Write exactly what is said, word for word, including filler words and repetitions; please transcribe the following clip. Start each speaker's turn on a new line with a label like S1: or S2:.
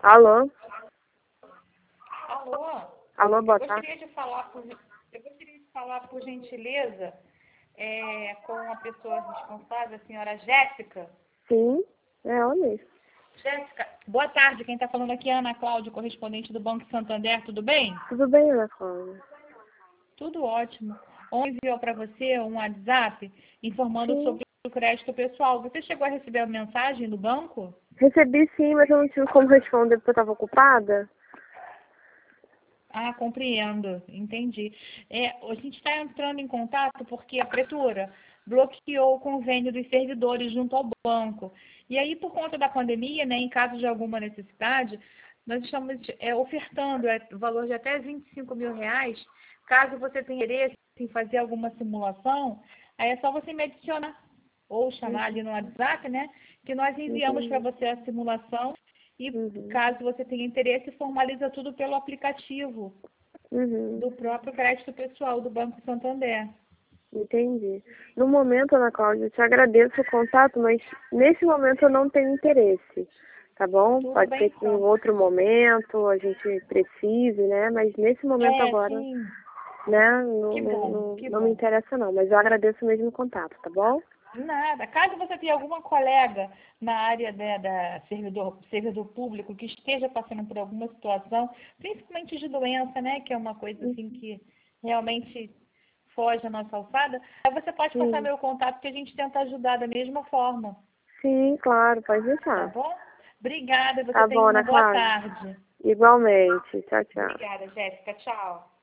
S1: Alô?
S2: Alô?
S1: Alô, boa
S2: eu
S1: tarde.
S2: gostaria de falar por, eu gostaria de falar, por gentileza, é, com a pessoa responsável, a senhora Jéssica.
S1: Sim, é ela mesmo.
S2: Jéssica, boa tarde. Quem está falando aqui é a Ana Cláudia, correspondente do Banco Santander. Tudo bem?
S1: Tudo bem, Ana Cláudia?
S2: Tudo ótimo. Ontem enviou para você um WhatsApp informando
S1: Sim.
S2: sobre o crédito pessoal. Você chegou a receber a mensagem do banco?
S1: Recebi sim, mas eu não tive como responder porque eu estava ocupada.
S2: Ah, compreendo, entendi. É, a gente está entrando em contato porque a prefeitura bloqueou o convênio dos servidores junto ao banco. E aí, por conta da pandemia, né, em caso de alguma necessidade, nós estamos é, ofertando é, o valor de até vinte e cinco mil reais. Caso você tenha interesse em fazer alguma simulação, aí é só você me adicionar ou chamar ali no WhatsApp, né, que nós enviamos para
S1: Entendi.
S2: você a simulação. E
S1: Uhum.
S2: caso você tenha interesse, formaliza tudo pelo aplicativo
S1: Uhum.
S2: do próprio crédito pessoal do Banco Santander.
S1: Entendi. No momento, Ana Cláudia, eu te agradeço o contato, mas nesse momento eu não tenho interesse, tá bom?
S2: Tudo
S1: Pode
S2: bem,
S1: ser que em
S2: então.
S1: outro momento a gente precise, né? Mas nesse momento
S2: É,
S1: agora,
S2: sim.
S1: né, não,
S2: Que
S1: não,
S2: bom,
S1: não,
S2: que
S1: não me
S2: bom.
S1: interessa não. Mas eu agradeço mesmo o contato, tá bom?
S2: Nada. Caso você tenha alguma colega na área, né, da servidor, servidor público que esteja passando por alguma situação, principalmente de doença, né, que é uma coisa assim que realmente foge à nossa alçada, aí você pode passar
S1: Sim.
S2: meu contato que a gente tenta ajudar da mesma forma,
S1: Sim, claro, pode
S2: tá
S1: deixar.
S2: bom? Obrigada, você
S1: Tá
S2: tenha
S1: bom,
S2: uma
S1: Ana
S2: boa
S1: Cláudia.
S2: tarde.
S1: Igualmente. Tchau, tchau.
S2: Obrigada, Jéssica. Tchau.